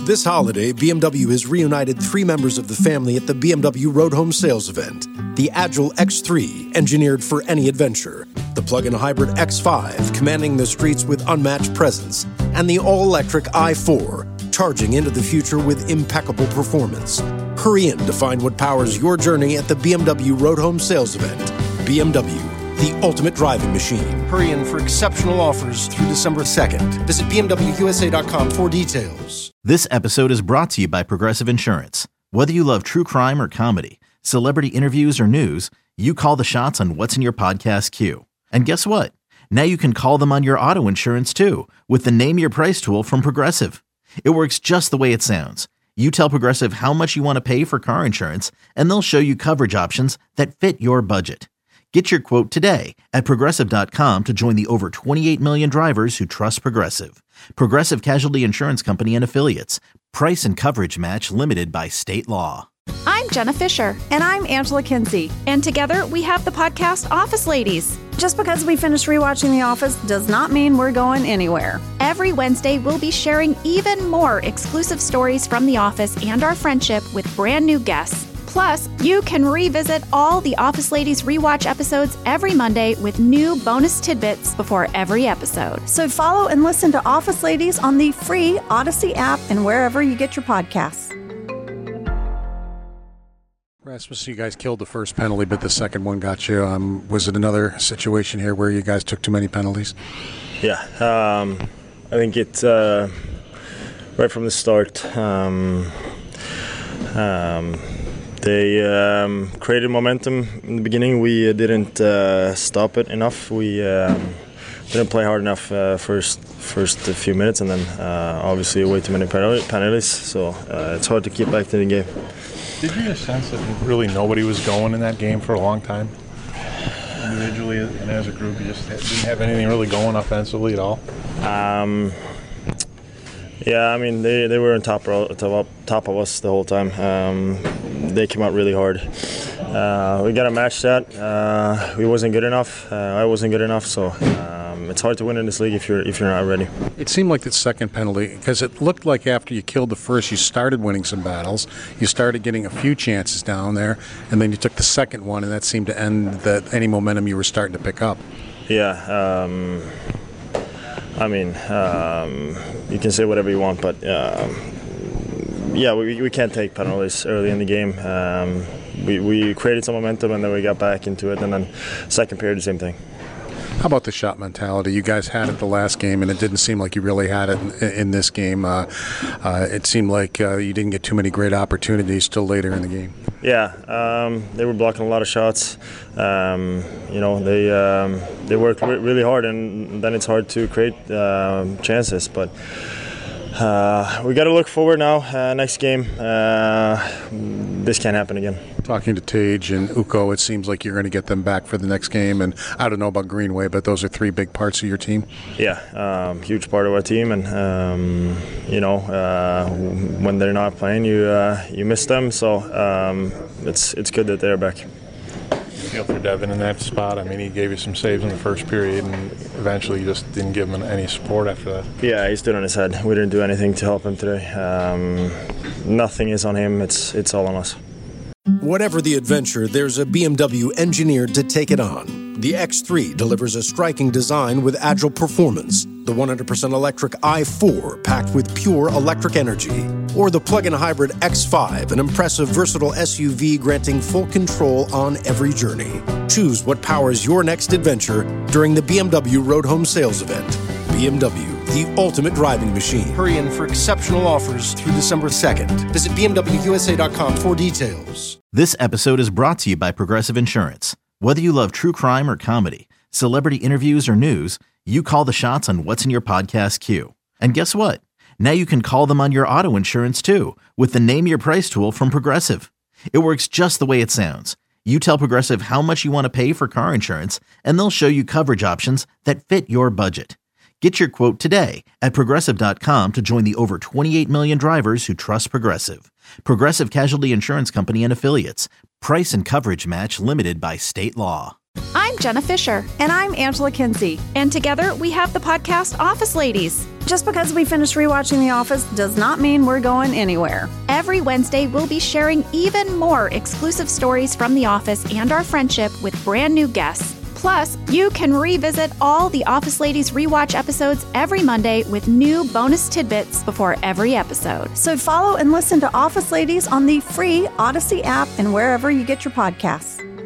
This holiday, BMW has reunited 3 members of the family at the BMW Road Home Sales event. The Agile X3, engineered for any adventure. The plug-in hybrid X5, commanding the streets with unmatched presence. And the all-electric i4, charging into the future with impeccable performance. Hurry in to find what powers your journey at the BMW Road Home Sales event. BMW, the ultimate driving machine. Hurry in for exceptional offers through December 2nd. Visit BMWUSA.com for details. This episode is brought to you by Progressive Insurance. Whether you love true crime or comedy, celebrity interviews or news, you call the shots on what's in your podcast queue. And guess what? Now you can call them on your auto insurance too with the Name Your Price tool from Progressive. It works just the way it sounds. You tell Progressive how much you want to pay for car insurance, and they'll show you coverage options that fit your budget. Get your quote today at Progressive.com to join the over 28 million drivers who trust Progressive. Progressive Casualty Insurance Company and Affiliates. Price and coverage match limited by state law. I'm Jenna Fisher. And I'm Angela Kinsey. And together we have the podcast Office Ladies. Just because we finished rewatching The Office does not mean we're going anywhere. Every Wednesday, we'll be sharing even more exclusive stories from The Office and our friendship with brand new guests. Plus, you can revisit all the Office Ladies rewatch episodes every Monday with new bonus tidbits before every episode. So follow and listen to Office Ladies on the free Odyssey app and wherever you get your podcasts. Rasmus, you guys killed the first penalty, but the second one got you. Was it another situation here where you guys took too many penalties? Yeah, I think it's right from the start. They created momentum in the beginning. We didn't stop it enough. We didn't play hard enough first few minutes, and then obviously way too many penalties. So it's hard to keep back to the game. Did you get a sense that really nobody was going in that game for a long time? Individually and as a group, you just didn't have anything really going offensively at all? Yeah, I mean, they were on top of us the whole time. They came out really hard. We got to match that. We wasn't good enough. I wasn't good enough, so it's hard to win in this league if you're not ready. It seemed like the second penalty, because it looked like after you killed the first, you started winning some battles. You started getting a few chances down there, and then you took the second one, and that seemed to end any momentum you were starting to pick up. Yeah. I mean, you can say whatever you want, but yeah, we can't take penalties early in the game. We created some momentum, and then we got back into it, and then second period, the same thing. How about the shot mentality? You guys had it the last game, and it didn't seem like you really had it in this game. It seemed like you didn't get too many great opportunities till later in the game. Yeah, they were blocking a lot of shots. You know, they worked really hard, and then it's hard to create chances. But we got to look forward now. Next game, this can't happen again. Talking to Tage and Ukko, it seems like you're going to get them back for the next game. And I don't know about Greenway, but those are 3 big parts of your team. Yeah, huge part of our team, and you know, when they're not playing, you miss them. So it's good that they're back. You feel for Devin in that spot? I mean, he gave you some saves in the first period, and eventually you just didn't give him any support after that. Yeah, he stood on his head. We didn't do anything to help him today. Nothing is on him. It's all on us. Whatever the adventure, there's a BMW engineered to take it on. The X3 delivers a striking design with agile performance. The 100% electric i4 packed with pure electric energy. Or the plug-in hybrid X5, an impressive versatile SUV granting full control on every journey. Choose what powers your next adventure during the BMW Road Home Sales event. BMW, the ultimate driving machine. Hurry in for exceptional offers through December 2nd. Visit BMWUSA.com for details. This episode is brought to you by Progressive Insurance. Whether you love true crime or comedy, celebrity interviews or news, you call the shots on what's in your podcast queue. And guess what? Now you can call them on your auto insurance too with the Name Your Price tool from Progressive. It works just the way it sounds. You tell Progressive how much you want to pay for car insurance, and they'll show you coverage options that fit your budget. Get your quote today at Progressive.com to join the over 28 million drivers who trust Progressive. Progressive Casualty Insurance Company and Affiliates. Price and coverage match limited by state law. I'm Jenna Fisher. And I'm Angela Kinsey. And together we have the podcast Office Ladies. Just because we finished rewatching The Office does not mean we're going anywhere. Every Wednesday, we'll be sharing even more exclusive stories from The Office and our friendship with brand new guests. Plus, you can revisit all the Office Ladies rewatch episodes every Monday with new bonus tidbits before every episode. So follow and listen to Office Ladies on the free Odyssey app and wherever you get your podcasts.